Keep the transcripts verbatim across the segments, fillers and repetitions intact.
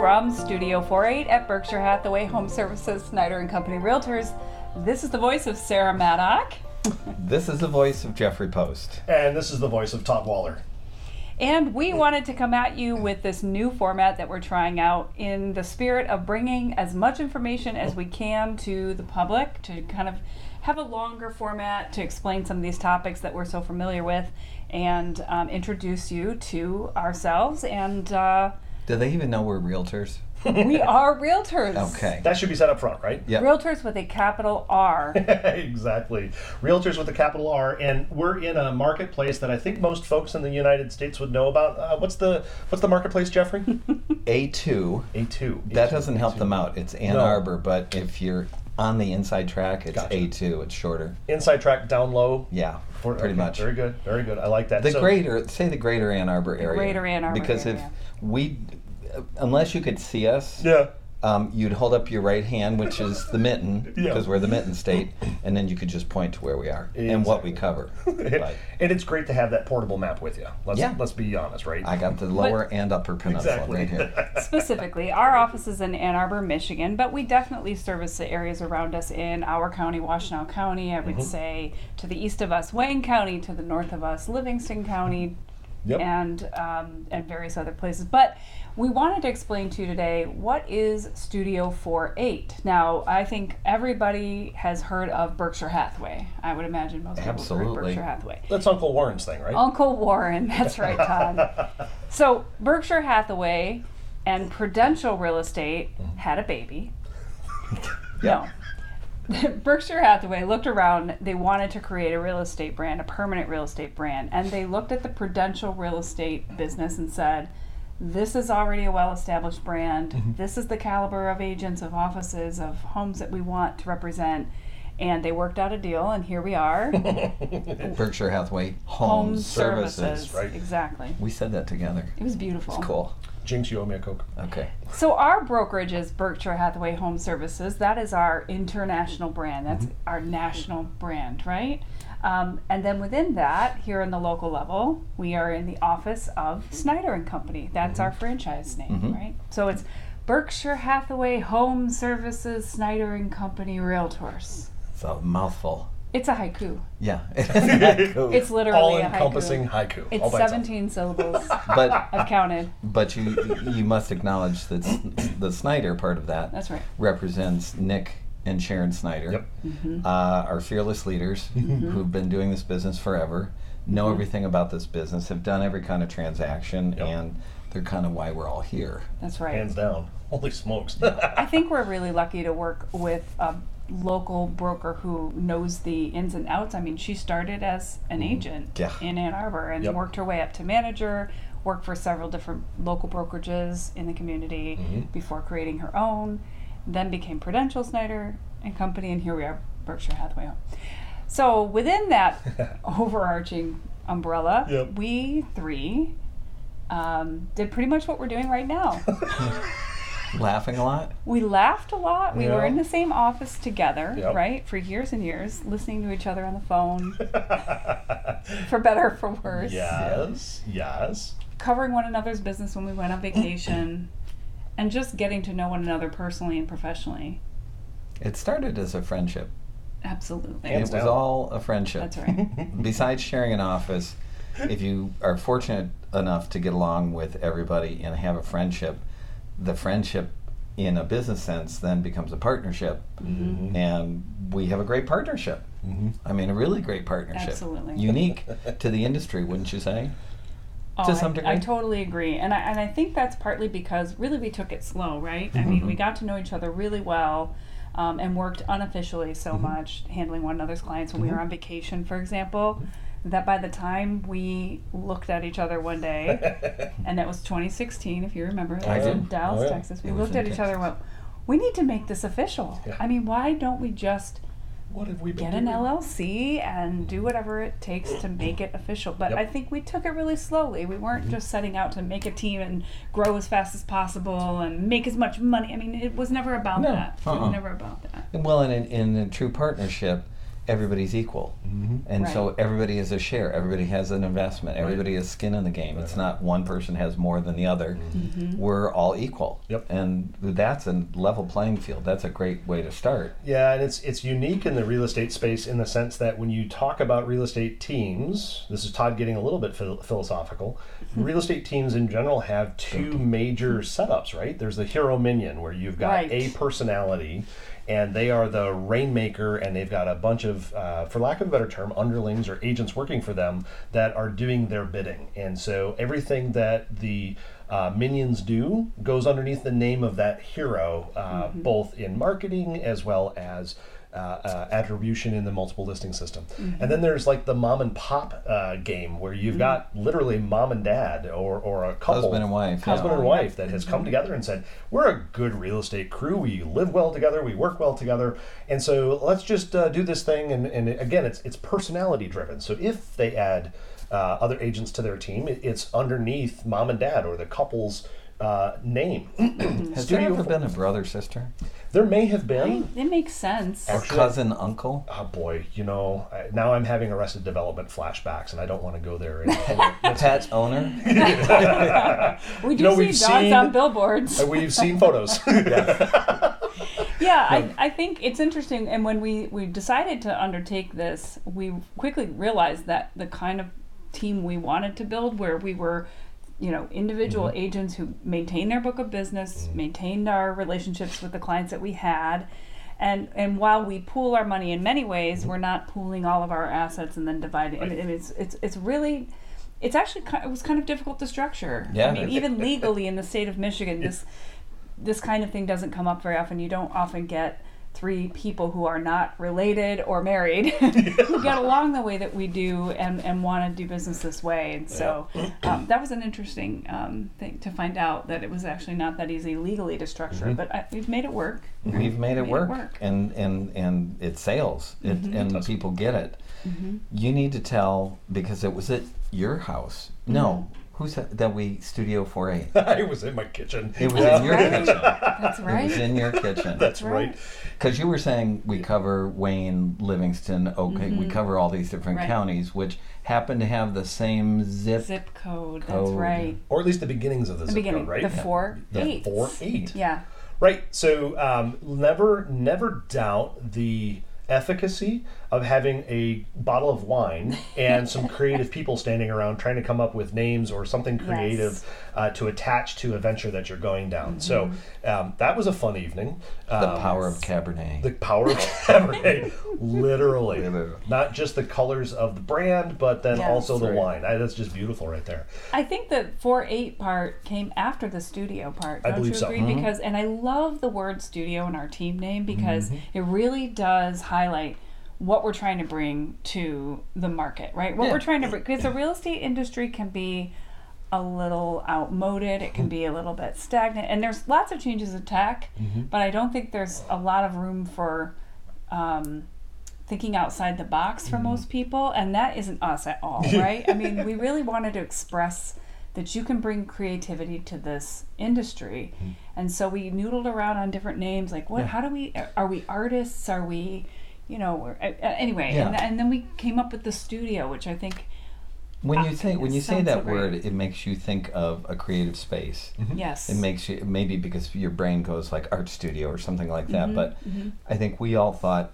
from Studio forty-eight at Berkshire Hathaway Home Services, Snyder and Company Realtors. This is the voice of Sarah Maddock. This is the voice of Jeffrey Post. And this is the voice of Todd Waller. And we wanted to come at you with this new format that we're trying out in the spirit of bringing as much information as we can to the public, to kind of have a longer format to explain some of these topics that we're so familiar with, and um, introduce you to ourselves. And uh, do they even know we're realtors? We are realtors. Okay. That should be said up front, right? Yep. Realtors with a capital R. Exactly. Realtors with a capital R, and we're in a marketplace that I think most folks in the United States would know about. Uh, what's the what's the marketplace, Jeffrey? A two. A two. That doesn't help A two. them out. It's Ann No. Arbor, but if you're on the inside track, it's Gotcha. A two. It's shorter. Inside track, down low. Yeah, For- pretty okay, much. Very good. Very good. I like that. The So- greater, say the greater Ann Arbor area. greater Ann Arbor Because area. if we, unless you could see us, Yeah. um, you'd hold up your right hand, which is the mitten, Yeah. because we're the mitten state, and then you could just point to where we are and what we cover. But And it's great to have that portable map with you. Let's Yeah. let's be honest, right? I got the lower and upper peninsula Exactly. right here. Specifically, our office is in Ann Arbor, Michigan, but we definitely service the areas around us in our county, Washtenaw County. I would say to the east of us, Wayne County, to the north of us, Livingston County, Yep. and um, and various other places. But we wanted to explain to you today, what is Studio forty-eight? Now, I think everybody has heard of Berkshire Hathaway. I would imagine most people have heard of Absolutely. Berkshire Hathaway. That's Uncle Warren's thing, right? Uncle Warren, that's right, Todd. So Berkshire Hathaway and Prudential Real Estate had a baby. No. Berkshire Hathaway looked around, they wanted to create a real estate brand, a permanent real estate brand, and they looked at the Prudential real estate business and said, this is already a well-established brand. This is the caliber of agents, of offices, of homes that we want to represent. And they worked out a deal, and here we are. Berkshire Hathaway Home, Home Services. Services. right. Exactly. We said that together. It was beautiful. It's cool. Jinx, you owe me a Coke. Okay. So our brokerage is Berkshire Hathaway Home Services. That is our international brand. That's our national brand, right? Um, and then within that, here in the local level, we are in the office of Snyder and Company. That's our franchise name, Mhm. right? So it's Berkshire Hathaway Home Services, Snyder and Company Realtors. It's a mouthful. It's a haiku. Yeah. It's literally a All-encompassing haiku. haiku. It's all by itself. seventeen syllables. but I've counted. but you you must acknowledge that s- the Snyder part of that That's right. represents Nick and Sharon Snyder, Yep. Mm-hmm. uh, our fearless leaders who've been doing this business forever, know everything about this business, have done every kind of transaction, Yep. and they're kind of why we're all here. That's right. Hands down. Holy smokes. I think we're really lucky to work with a local broker who knows the ins and outs. I mean, she started as an agent Yeah. in Ann Arbor and Yep. worked her way up to manager, worked for several different local brokerages in the community Mhm. before creating her own, then became Prudential, Snyder and Company, and here we are, Berkshire Hathaway Home. So within that overarching umbrella, Yep. we three um, did pretty much what we're doing right now. Laughing a lot? We laughed a lot. We were Yeah. in the same office together, Yep. right, for years and years, listening to each other on the phone, for better or for worse, Yes. Yes. covering one another's business when we went on vacation, and just getting to know one another personally and professionally. It started as a friendship. Absolutely. Hands it was down. all a friendship. That's right. Besides sharing an office, if you are fortunate enough to get along with everybody and have a friendship, the friendship in a business sense then becomes a partnership. Mm-hmm. And we have a great partnership. Mm-hmm. I mean, a really great partnership. Absolutely. Unique to the industry, wouldn't you say? Oh, to some I, degree. I totally agree, and I and I think that's partly because really we took it slow, right? I mean, we got to know each other really well, um, and worked unofficially so much, handling one another's clients when we were on vacation, for example. That by the time we looked at each other one day, and that was twenty sixteen, if you remember, that I was do. in Dallas, Oh, yeah. Texas. We It was looked in at each other and went, we need to make this official. Yeah. I mean, why don't we just What have we been get an doing? L L C and do whatever it takes to make it official? But Yep. I think we took it really slowly. We weren't just setting out to make a team and grow as fast as possible and make as much money. I mean, it was never about No. that. It Uh-uh. was never about that. Well, in, in, in a true partnership, everybody's equal. Mm-hmm. And Right. so everybody is a share. Everybody has an investment. Everybody has skin in the game. It's not one person has more than the other. Mm-hmm. We're all equal. Yep. And that's a level playing field. That's a great way to start. Yeah, and it's it's unique in the real estate space in the sense that when you talk about real estate teams, this is Todd getting a little bit phil- philosophical. Real estate teams in general have two major setups, right? There's the hero minion where you've got Right. a personality, and they are the rainmaker, and they've got a bunch of, uh, for lack of a better term, underlings or agents working for them that are doing their bidding. And so everything that the uh, minions do goes underneath the name of that hero, uh, Mm-hmm. both in marketing as well as uh, uh, attribution in the multiple listing system. Mm-hmm. And then there's like the mom and pop uh, game where you've got literally mom and dad or, or a couple. Husband and wife. Husband yeah. and wife that has come together and said, we're a good real estate crew. We live well together. We work well together. And so let's just uh, do this thing. And, and again, it's it's personality driven. So if they add uh, other agents to their team, it, it's underneath mom and dad or the couple's uh, name. Has there Studio- ever been a brother sister? There may have been. It makes sense. Or Actually- cousin uncle? Oh boy, you know, I, now I'm having Arrested Development flashbacks, and I don't want to go there. And, Pet owner? We do know, see we've dogs seen- on billboards. and we've seen photos. Yeah, I, I think it's interesting. And when we, we decided to undertake this, we quickly realized that the kind of team we wanted to build, where we were, you know, individual Mm-hmm. agents who maintained their book of business, maintained our relationships with the clients that we had. And and while we pool our money in many ways, we're not pooling all of our assets and then dividing. I mean, Right. it's it's it's really, it's actually ki- it was kind of difficult to structure. Yeah. I mean, even legally in the state of Michigan, this this kind of thing doesn't come up very often. You don't often get three people who are not related or married who get along the way that we do and, and want to do business this way. And so um, that was an interesting um, thing to find out, that it was actually not that easy legally to structure. Mm-hmm. But I, we've made it work. We've made it Made it work, work. and and and it sales, it, and people get it. You need to tell, because it was at your house. No, who's that, that we Studio four eight? I was in my kitchen. It was Yeah. in your Right. kitchen. That's It right. was in your kitchen. That's right. Because you were saying we cover Wayne, Livingston, okay, we cover all these different Right. counties, which happen to have the same zip. Zip code. That's Code. right. Or at least the beginnings of the, The zip beginning. code, right? The four The eight. four eight. Yeah. Right. So um, never, never doubt the efficacy of having a bottle of wine and some creative people standing around trying to come up with names or something creative Yes. uh, to attach to a venture that you're going down. So um, that was a fun evening. The Um, power of Cabernet. The power of Cabernet, literally. Literally. Not just the colors of the brand, but then Yes. also the Right. wine. I, that's just beautiful right there. I think the four eight part came after the studio part. I Don't believe you so. agree? Mhm. Because, and I love the word studio in our team name, because Mm-hmm. it really does highlight what we're trying to bring to the market, right? What Yeah. we're trying to bring, because the real estate industry can be a little outmoded, it can be a little bit stagnant, and there's lots of changes of tech, Mm-hmm. but I don't think there's a lot of room for um, thinking outside the box for most people, and that isn't us at all, right? I mean, we really wanted to express that you can bring creativity to this industry, and so we noodled around on different names, like what? Yeah. How do we? Are we artists? Are we? You know, we're, uh, uh, anyway, Yeah. and, and then we came up with the studio, which I think, When you Ah, say when you say sounds so that great. word, it makes you think of a creative space. yes, It makes you, maybe because your brain goes like art studio or something like that, Mm-hmm, but I think we all thought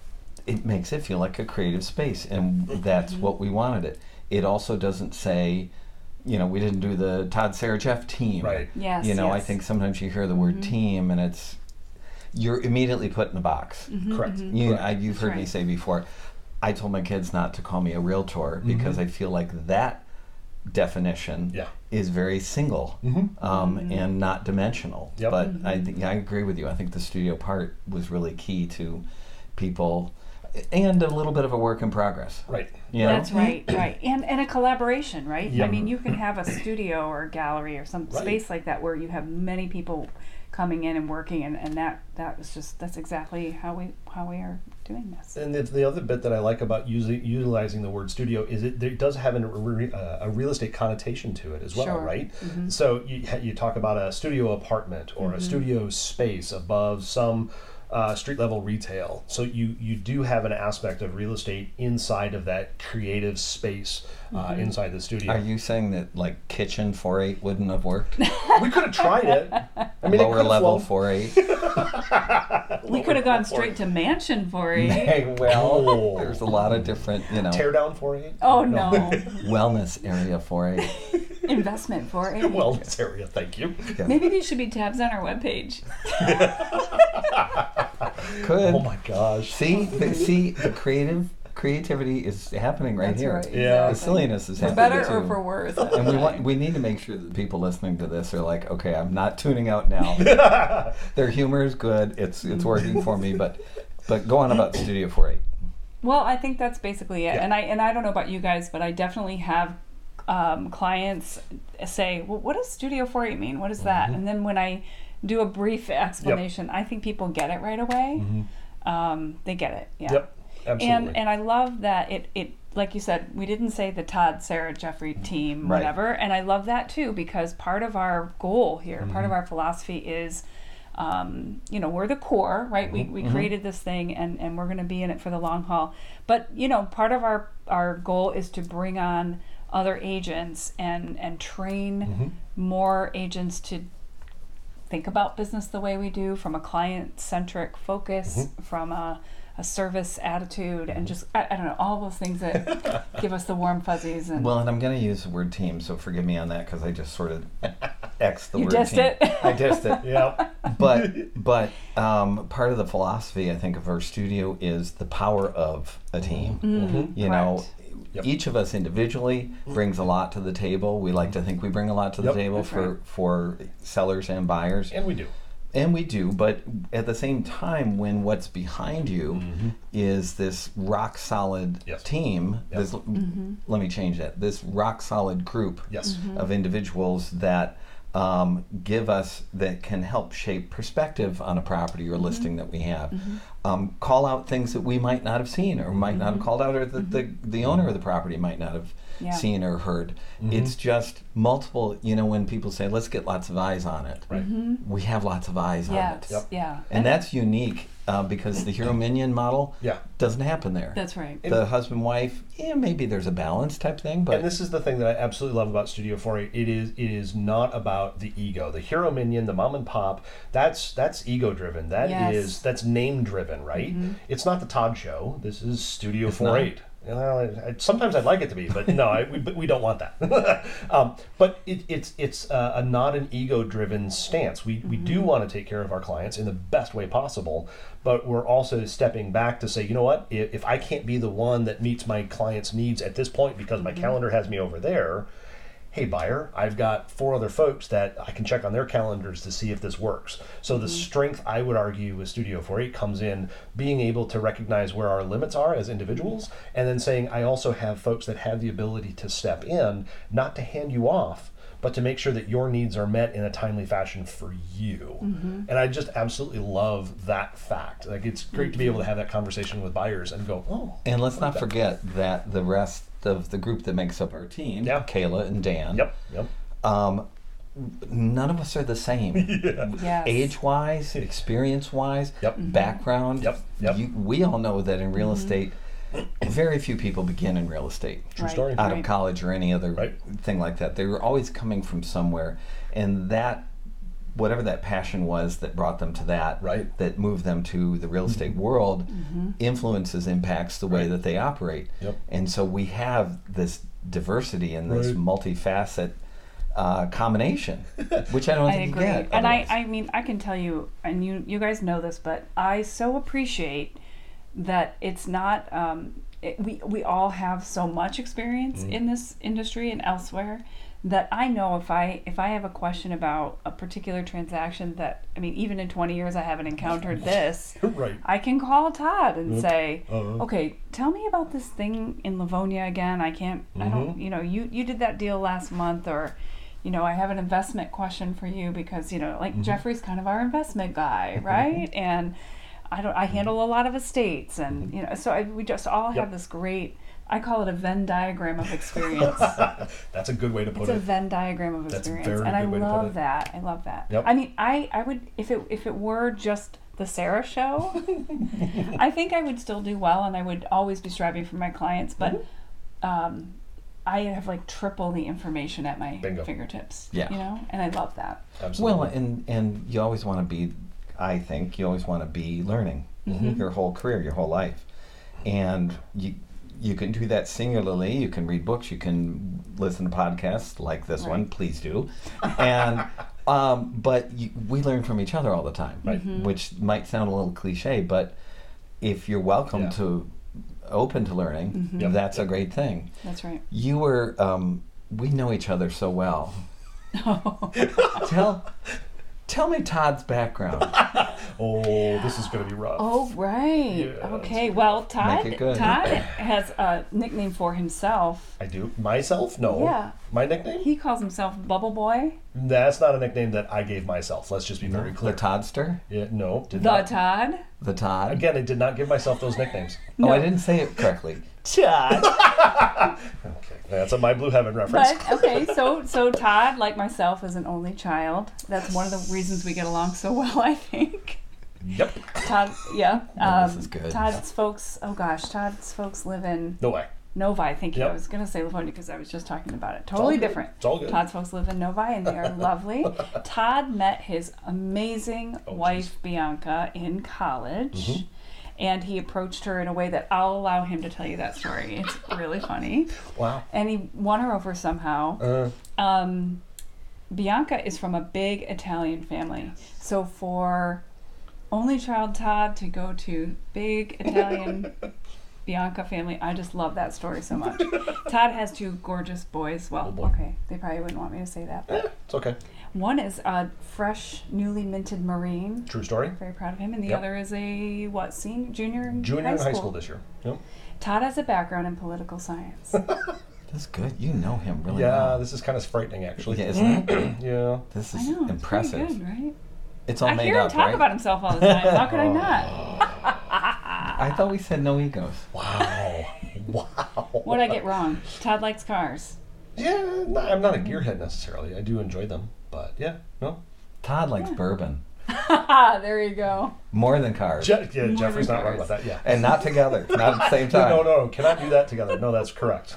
it makes it feel like a creative space, and that's Mm-hmm. what we wanted it. It also doesn't say, you know, we didn't do the Todd Sarah Jeff team. Right. yes, You know, I yes. think sometimes you hear the word Mm-hmm. team and it's, you're immediately put in a box. Mm-hmm, Correct. You, I, you've That's heard me right. say before, I told my kids not to call me a realtor because I feel like that definition Yeah. is very single Mhm. um, and not dimensional. Yep. But Mm-hmm. I think I agree with you. I think the studio part was really key to people, and a little bit of a work in progress. Right. You know? That's right, right, and and a collaboration, right? Yeah. I mean, you can have a studio or a gallery or some Right. space like that where you have many people coming in and working, and, and that that was just that's exactly how we how we are doing this. And the, the other bit that I like about using utilizing the word studio is it, it does have an, a, re- uh, a real estate connotation to it as well, Sure. right? Mm-hmm. So you, you talk about a studio apartment or a studio space above some uh, street level retail. So you you do have an aspect of real estate inside of that creative space uh, Mm-hmm. inside the studio. Are you saying that like kitchen four eight wouldn't have worked? We could have tried it. I mean, it Lower could have level flown. four eight? We could have gone straight to mansion for you. Hey, well, Oh. there's a lot of different, you know, Tear down four eight. Oh no. wellness area four eight. Investment for it. Wellness area. Thank you. Yeah. Maybe these should be tabs on our webpage. Could. Oh my gosh. See, the, see, the creative creativity is happening right That's here. right. Yeah. The exactly. silliness is For happening better or too. for worse. And we want we need to make sure that people listening to this are like, okay, I'm not tuning out now. Their humor is good. It's it's working for me, but but go on about Studio four eight. Well, I think that's basically it. Yeah. And I and I don't know about you guys, but I definitely have um, clients say, "Well, what does Studio four eight mean? What is that?" Mm-hmm. And then when I do a brief explanation, I think people get it right away. Um, they get it. Yeah. Yep. Absolutely. And and I love that it it like you said, we didn't say the Todd, Sarah, Jeffrey team, Right. whatever. And I love that too, because part of our goal here, part Mm-hmm. of our philosophy is, um, you know, we're the core, right? We, we created this thing and, and we're going to be in it for the long haul. But, you know, part of our, our goal is to bring on other agents and, and train more agents to think about business the way we do, from a client-centric focus, from a, a service attitude, and just, I, I don't know, all those things that give us the warm fuzzies. And Well, and I'm going to use the word team, so forgive me on that because I just sort of X'd the You word dissed team. it? I dissed it. yeah. But but um, part of the philosophy I think of our studio is the power of a team. Mm-hmm. You know, correct. Yep. each of us individually brings a lot to the table. We like to think we bring a lot to the Yep. table That's for right. for sellers and buyers. And we do. And we do, but at the same time, when what's behind you is this rock solid Yes. team, Yep. this, let me change that, this rock solid group Yes. of individuals that um, give us, that can help shape perspective on a property or listing that we have. Um, call out things that we might not have seen or might not have called out, or that the, the owner of the property might not have Yeah. seen or heard. It's just multiple, you know, when people say, let's get lots of eyes on it. Right. We have lots of eyes on it. Yes, Yep. yeah. And that's unique uh, because the hero minion model Yeah. doesn't happen there. That's right. The husband wife, yeah, maybe there's a balance type thing, but And this is the thing that I absolutely love about Studio four eight. It is it is not about the ego. The hero minion, the mom and pop, that's that's ego driven. That Yes. is that's name driven, right? It's not the Todd show. This is Studio four eight. Well, I, I, sometimes I'd like it to be, but no, I, we, but we don't want that. um, but it, it's it's uh, a not an ego-driven stance. We we do want to take care of our clients in the best way possible, but we're also stepping back to say, you know what? If, if I can't be the one that meets my client's needs at this point because my calendar has me over there, hey buyer, I've got four other folks that I can check on their calendars to see if this works. So the strength, I would argue, with Studio four eight comes in being able to recognize where our limits are as individuals, and then saying I also have folks that have the ability to step in, not to hand you off, but to make sure that your needs are met in a timely fashion for you. And I just absolutely love that fact. Like, it's great to be able to have that conversation with buyers and go, oh, and let's not forget that the rest of the group that makes up our team, Yeah. Kayla and Dan, yep, yep. um, none of us are the same. Yes. Age-wise, experience-wise, Yep. background. Yep, yep. You, we all know that in real estate, very few people begin in real estate. True Right. story. Out of Right. college or any other Right. thing like that. They were always coming from somewhere, and that, whatever that passion was that brought them to that, Right. that moved them to the real estate world, Mm-hmm. influences, impacts the way Right. that they operate. Yep. And so we have this diversity and this Right. multifaceted uh, combination, which I don't I think agree. you get. And I, otherwise. I mean, I can tell you, and you, you guys know this, but I so appreciate that it's not, um, it, we, we all have so much experience Mm. in this industry and elsewhere that I know if I, if I have a question about a particular transaction that, I mean, even in twenty years I haven't encountered this, Right. I can call Todd and say, Uh-huh. okay, tell me about this thing in Livonia again. I can't, I don't, Mm-hmm. you know, you, you did that deal last month, or, you know, I have an investment question for you because, you know, like Mm-hmm. Jeffrey's kind of our investment guy, right? And I don't. I handle a lot of estates, and you know, so I, we just all Yep. have this great. I call it a Venn diagram of experience. That's a good way to put It's it. a Venn diagram of That's a experience, very and I good way to put love it. that. I love that. Yep. I mean, I, I would if it if it were just the Sarah show, I think I would still do well, and I would always be striving for my clients. But Mm-hmm. um, I have like triple the information at my Bingo. fingertips. Yeah. You know, and I love that. Absolutely. Well, and and you always want to be, I think, you always want to be learning your whole career, your whole life, and you you can do that singularly. You can read books. You can listen to podcasts like this one. Right. Please do, and um, but you, we learn from each other all the time, Right. which might sound a little cliche, but if you're welcome Yeah. to open to learning, Yep. that's a great thing. That's right. You were, um, we know each other so well. tell, tell me Todd's background. Oh, this is going to be rough. Oh right. Yeah, that's okay. Well, Todd Make it good. Todd has a nickname for himself. I do myself? No. Yeah. My nickname? He calls himself Bubble Boy. That's not a nickname that I gave myself. Let's just be very The clear. Toddster? Yeah, no. Did The not. Todd. The Todd? Again, I did not give myself those nicknames. Oh, I didn't say it correctly. Todd. Okay, that's a My Blue Heaven reference. But okay, so so Todd, like myself, is an only child. That's one of the reasons we get along so well, I think. Yep. Todd, yeah. Oh, this um, is good. Todd's folks. Oh gosh, Todd's folks live in No way. Novi. Thank you. Yep. I was gonna say Livonia because I was just talking about it. Totally good. different. It's all good. Todd's folks live in Novi, and they are lovely. Todd met his amazing Oh, wife Bianca in college. Mm-hmm. And he approached her in a way that I'll allow him to tell you that story. It's really funny. Wow. And he won her over somehow. Uh, Um, Bianca is from a big Italian family. So for only child Todd to go to big Italian Bianca family, I just love that story so much. Todd has two gorgeous boys. Well, Oh, boy. okay, they probably wouldn't want me to say that. But eh, it's okay. one is a fresh, newly minted Marine. True story. Very proud of him. And the Yep. other is a, what, senior, junior in Junior high in school. high school this year. Yep. Todd has a background in political science. That's good. You know him really Yeah, well. this is kind of frightening, actually. Yeah, isn't it? Yeah. This I is know. It's impressive. pretty good, right? It's all I made hear him up, talk right? about himself all the time. How could I not? I thought we said no egos. Wow. Wow. What did I get wrong? Todd likes cars. Yeah, no, I'm not a gearhead necessarily. I do enjoy them, but yeah, no. Todd likes bourbon. There you go. More than cars. Je- yeah, More Jeffrey's than not wrong cars. about that. Yeah. and not together. Not at the same time. No, no, no, cannot do that together. No, that's correct.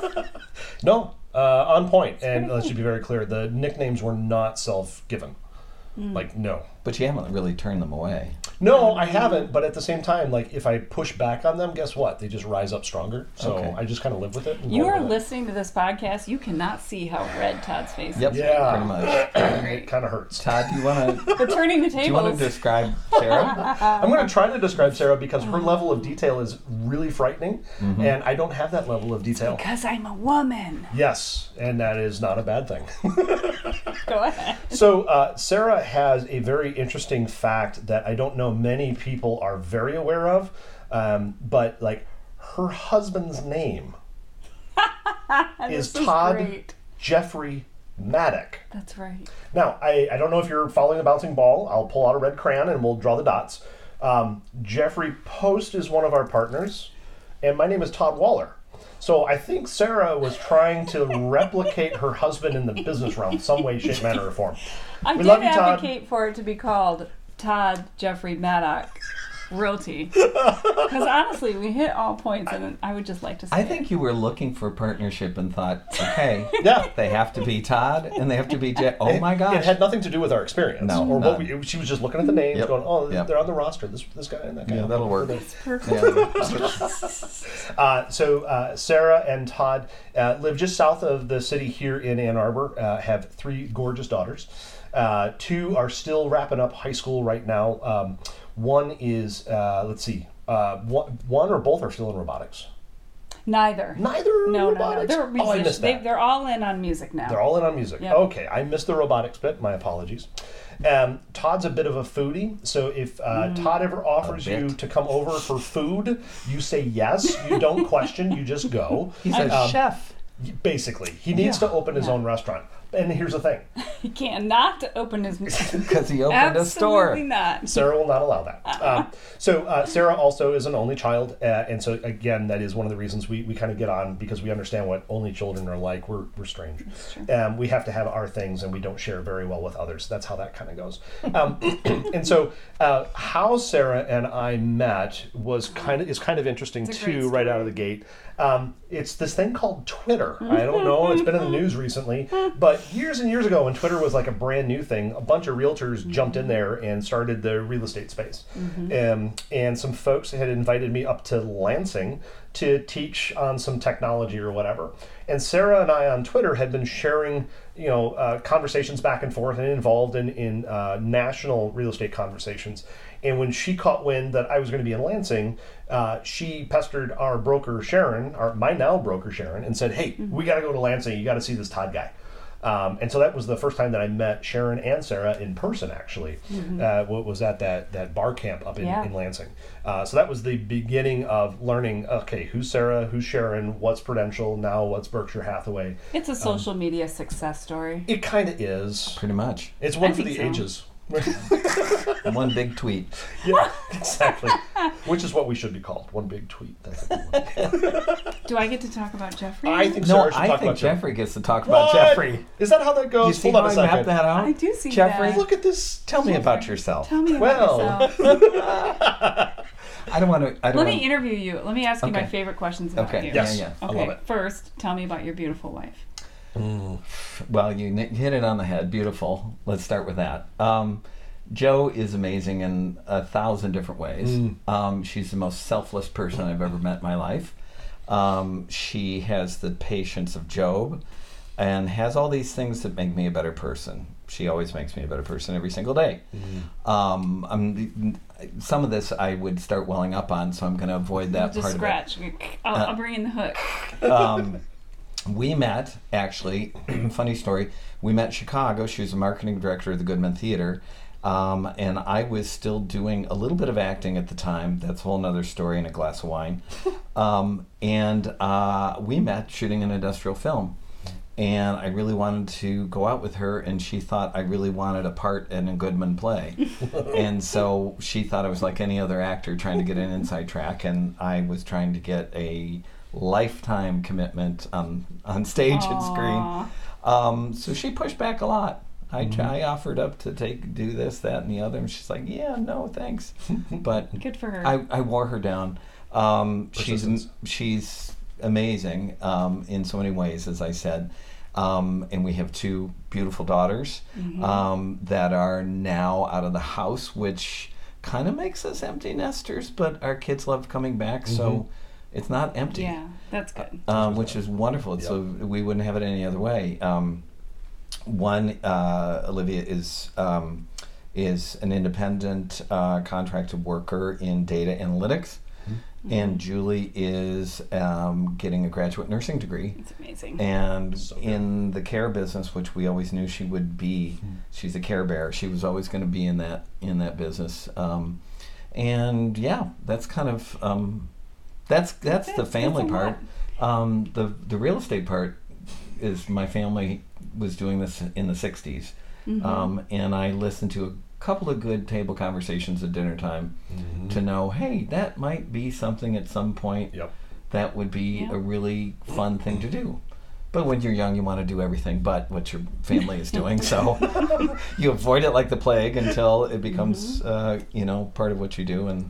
No, uh, on point. And let's just be very clear: the nicknames were not self-given. Like, no. But you haven't really turned them away. No, I haven't. But at the same time, like, if I push back on them, guess what? They just rise up stronger. So Okay. I just kind of live with it. and You roll are with it. listening to this podcast. You cannot see how red Todd's face Yep. is. Yeah. Pretty much. It kind of hurts. Todd, do you want to? We're turning the Do you want tables. to describe Sarah? I'm going to try to describe Sarah because her level of detail is really frightening, and I don't have that level of detail. Because I'm a woman. Yes, and that is not a bad thing. Go ahead. So uh, Sarah has a very interesting fact that I don't know many people are very aware of, um, but like her husband's name is This is Todd great. Jeffrey Maddock. That's right. Now, I, I don't know if you're following the bouncing ball. I'll pull out a red crayon and we'll draw the dots. Um, Jeffrey Post is one of our partners, and my name is Todd Waller. So I think Sarah was trying to replicate her husband in the business realm, some way, shape, manner, or form. I We did love you, Todd. advocate for it to be called Todd Jeffrey Maddock Realty. Because honestly, we hit all points, and I would just like to say I think you were looking for partnership and thought, okay, Yeah. they have to be Todd and they have to be Jeff. Oh my It gosh. had nothing to do with our experience. No, or what none. we, she was just looking at the names, Yep. going, "Oh, Yep. they're on the roster. This this guy and that guy." Yeah, that'll work. Perfect. Yeah. Uh, so uh, Sarah and Todd uh, live just south of the city here in Ann Arbor. Uh, have three gorgeous daughters. Uh, two are still wrapping up high school right now. Um, one is uh, let's see, uh, one, one or both are still in robotics. Neither. Neither are No, no, no. robotics. They're Oh, I musicians. missed They, that. they're all in on music now. They're all in on music. Yep. Okay, I missed the robotics bit. My apologies. Um, Todd's a bit of a foodie, so if uh, Mm. Todd ever offers A you bit. to come over for food, you say yes. You don't question. You just go. He's a Um, chef. Basically, he needs Yeah. to open his Yeah. own restaurant. And here's the thing. He cannot open his mouth. Because he opened a store. Absolutely not. Sarah will not allow that. Um, so uh, Sarah also is an only child, uh, and so again, that is one of the reasons we, we kind of get on, because we understand what only children are like. We're we're strange. Um, we have to have our things, and we don't share very well with others. That's how that kind of goes. Um, and so uh, how Sarah and I met was kind of is kind of interesting It's a great too, right out of the gate. Um, it's this thing called Twitter. I don't know, it's been in the news recently, but years and years ago when Twitter was like a brand new thing, a bunch of realtors mm-hmm. jumped in there and started the real estate space. Mm-hmm. Um, and some folks had invited me up to Lansing to teach on some technology or whatever. And Sarah and I on Twitter had been sharing, you know, uh, conversations back and forth and involved in, in uh, national real estate conversations. And when she caught wind that I was going to be in Lansing, uh, she pestered our broker, Sharon, our, my now broker, Sharon, and said, hey, mm-hmm. we got to go to Lansing. You got to see this Todd guy. Um, and so that was the first time that I met Sharon and Sarah in person, actually. Mm-hmm. Uh, what was at that, that bar camp up in, yeah. in Lansing. Uh, so that was the beginning of learning, okay, who's Sarah, who's Sharon, what's Prudential, now what's Berkshire Hathaway. It's a social um, media success story. It kind of is. Pretty much. It's one I for the so. ages. One big tweet. Yeah, exactly. Which is what we should be called. One big tweet. That's a good one. Do I get to talk about Jeffrey? I think No, Sarah should I talk think about Jeffrey gets to talk What? about Jeffrey. Is that how that goes? You see Hold how on a I mapped second. that out? I do see Jeffrey, that. Look at this. Tell me about yourself. Tell me about Well. yourself. I don't want to. I don't Let want me interview you. Let me ask you Okay. my favorite questions about Okay. you. Yes. Yeah, yeah. I Okay. love it. First, tell me about your beautiful wife. Mm. Well, you n- hit it on the head. Beautiful. Let's start with that. Um, Joe is amazing in a thousand different ways. Mm. Um, she's the most selfless person I've ever met in my life. Um, she has the patience of Job and has all these things that make me a better person. She always makes me a better person every single day. Mm. Um, I'm, some of this I would start welling up on, so I'm going to avoid that Just part scratch. of it. I'll, Uh, I'll bring in the hook. Um, we met, actually, funny story, we met in Chicago. She was the marketing director of the Goodman Theater. Um, and I was still doing a little bit of acting at the time. That's a whole nother story and a glass of wine. Um, and uh, we met shooting an industrial film. And I really wanted to go out with her, and she thought I really wanted a part in a Goodman play. And so she thought I was like any other actor trying to get an inside track, and I was trying to get a lifetime commitment on, on stage Aww. and screen. Um, so she pushed back a lot. I, mm-hmm. I offered up to take do this, that, and the other, and she's like, "Yeah, no, thanks." But good for her. I, I wore her down. Um, she's Persistence. she's amazing um, in so many ways, as I said, um, and we have two beautiful daughters mm-hmm. um, that are now out of the house, which kind of makes us empty nesters. But our kids love coming back, mm-hmm. so it's not empty. Yeah, that's good. Um, which is wonderful. Yep. So we wouldn't have it any other way. Um, One, uh, Olivia is um, is an independent uh, contracted worker in data analytics, mm-hmm. and Julie is um, getting a graduate nursing degree. That's amazing. And So in the care business, which we always knew she would be, mm-hmm. she's a care bear. She was always going to be in that in that business. Um, and yeah, that's kind of um, that's that's That's- the family that's a part. Um, the the real estate part is my family was doing this in the sixties, mm-hmm. um, and I listened to a couple of good table conversations at dinner time mm-hmm. to know, hey, that might be something at some point Yep. that would be Yep. a really fun thing to do. But when you're young, you want to do everything but what your family is doing, so you avoid it like the plague until it becomes, mm-hmm. uh, you know, part of what you do. And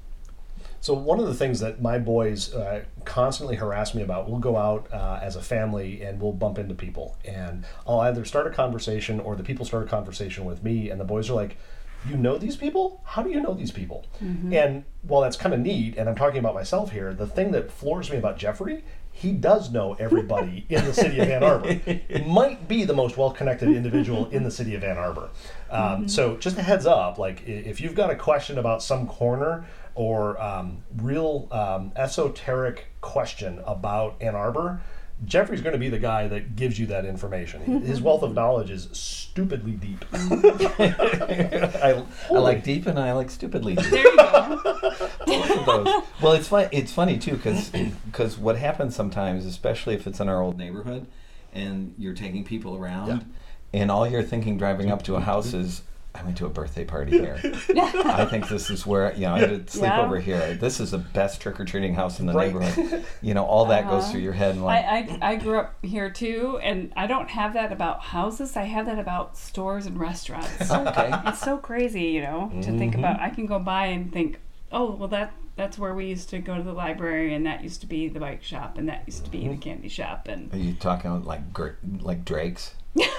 So one of the things that my boys uh, constantly harass me about, we'll go out uh, as a family and we'll bump into people. And I'll either start a conversation or the people start a conversation with me. And the boys are like, you know these people? How do you know these people? Mm-hmm. And while that's kind of neat, and I'm talking about myself here, the thing that floors me about Jeffrey, he does know everybody in the city of Ann Arbor. Might be the most well-connected individual in the city of Ann Arbor. Um, mm-hmm. So just a heads up, like if you've got a question about some corner or um, real um, esoteric question about Ann Arbor, Jeffrey's going to be the guy that gives you that information. His wealth of knowledge is stupidly deep. I, I like deep and I like stupidly deep. There you go. Both of those. Well, it's fun, it's funny too because what happens sometimes, especially if it's in our old neighborhood, and you're taking people around, and all you're thinking driving up to a house is, I went to a birthday party here. I think this is where, you know, I did sleep Yeah. over here. This is the best trick-or-treating house in the Right. neighborhood. You know, all that goes Uh-huh. through your head. And like, I, I, I grew up here too, and I don't have that about houses. I have that about stores and restaurants. okay. It's so crazy, you know, to think about. I can go by and think, oh, well, that that's where we used to go to the library, and that used to be the bike shop, and that used to be the candy shop, and Are you talking like gr- like Drake's?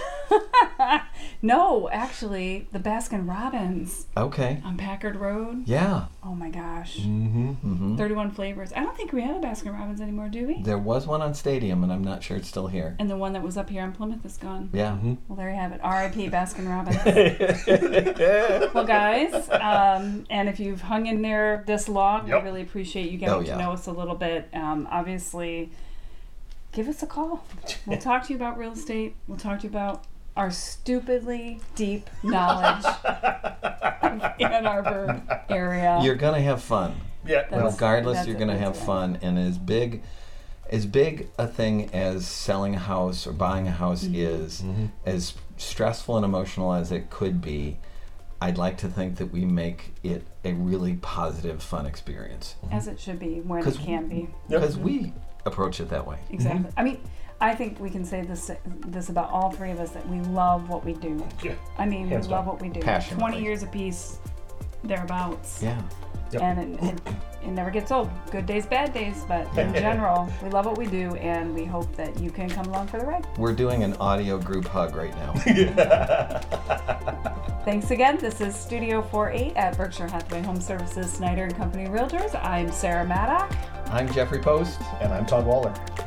no, actually, the Baskin Robbins Okay. on Packard Road. Yeah. Oh my gosh, Mm-hmm. hmm thirty-one flavors. I don't think we have a Baskin Robbins anymore, do we? There was one on Stadium, and I'm not sure it's still here. And the one that was up here in Plymouth is gone. Yeah. Well, there you have it. R I P Baskin Robbins. Well, guys, um, and if you've hung in there this long, Yep. we really appreciate you getting Oh, yeah. to know us a little bit. Um, obviously, give us a call. We'll talk to you about real estate. We'll talk to you about our stupidly deep knowledge of Ann Arbor area. You're gonna have fun. Yeah. That's- Well, Regardless, that's you're it, gonna that's have it. fun, and as big, as big a thing as selling a house or buying a house Mm-hmm. is, as stressful and emotional as it could be, I'd like to think that we make it a really positive, fun experience. As it should be, when it 'Cause- can be. Yep. Because we approach it that way. Exactly. I mean, I think we can say this this about all three of us, that we love what we do. yeah. I mean, Hands we love down. what we do. Passionately. twenty years apiece, thereabouts. Yeah. Yep. And it, it, it never gets old. Good days, bad days, but in general, we love what we do, and we hope that you can come along for the ride. We're doing an audio group hug right now. Thanks again. This is Studio forty-eight at Berkshire Hathaway Home Services, Snyder and Company Realtors. I'm Sarah Maddock. I'm Jeffrey Post. And I'm Todd Waller.